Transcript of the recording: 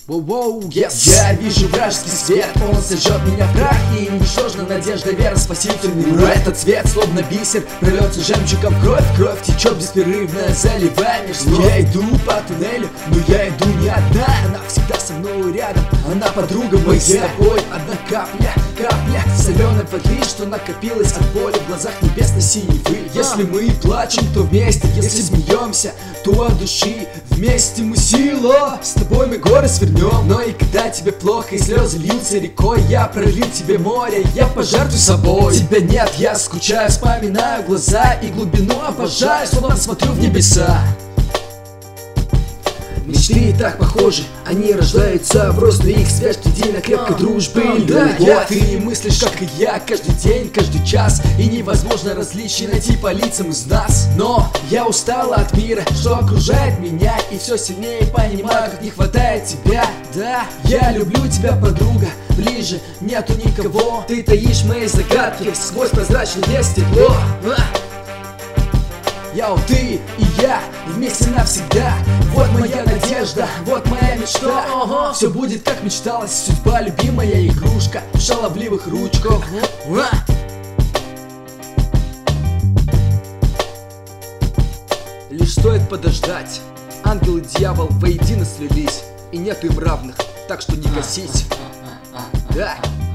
Воу-воу, yes. Я вижу вражеский свет, он сожжет меня в прах. И ничтожна надежда, вера, спасительный мир. Этот цвет, словно бисер, прольется жемчугом кровь. Кровь течет беспрерывно, заливая меж слов. Я иду по туннелю, но я иду не одна. Она всегда со мной рядом, она подруга моя. Мы с тобой одна капля соленой воды, что накопилась от боли в глазах небесно-синевы. Если мы плачем, то вместе, если смеемся, то от души вместе мы сила. С тобой мы горы свернем, но и когда тебе плохо и слезы льются рекой, я пролил тебе море, я пожертвую собой. Тебя нет, я скучаю, вспоминаю глаза и глубину обожаю, словно смотрю в небеса. Мечты так похожи, они рождаются в рост, но их связь едина крепкой дружбы. Вот ты мыслишь, как и я, каждый день, каждый час, и невозможно различий найти по лицам из нас. Но я устала от мира, что окружает меня, и все сильнее понимаю, как не хватает тебя. Да, я люблю тебя, подруга, ближе нету никого. Ты таишь мои загадки, сквозь прозрачный лес тепло. Ты и я вместе навсегда. Вот моя надежда, вот моя мечта. Все будет как мечталось, судьба любимая игрушка в шаловливых ручках. Лишь стоит подождать, ангел и дьявол воедино слились, и нет им равных, так что не гасить. Да.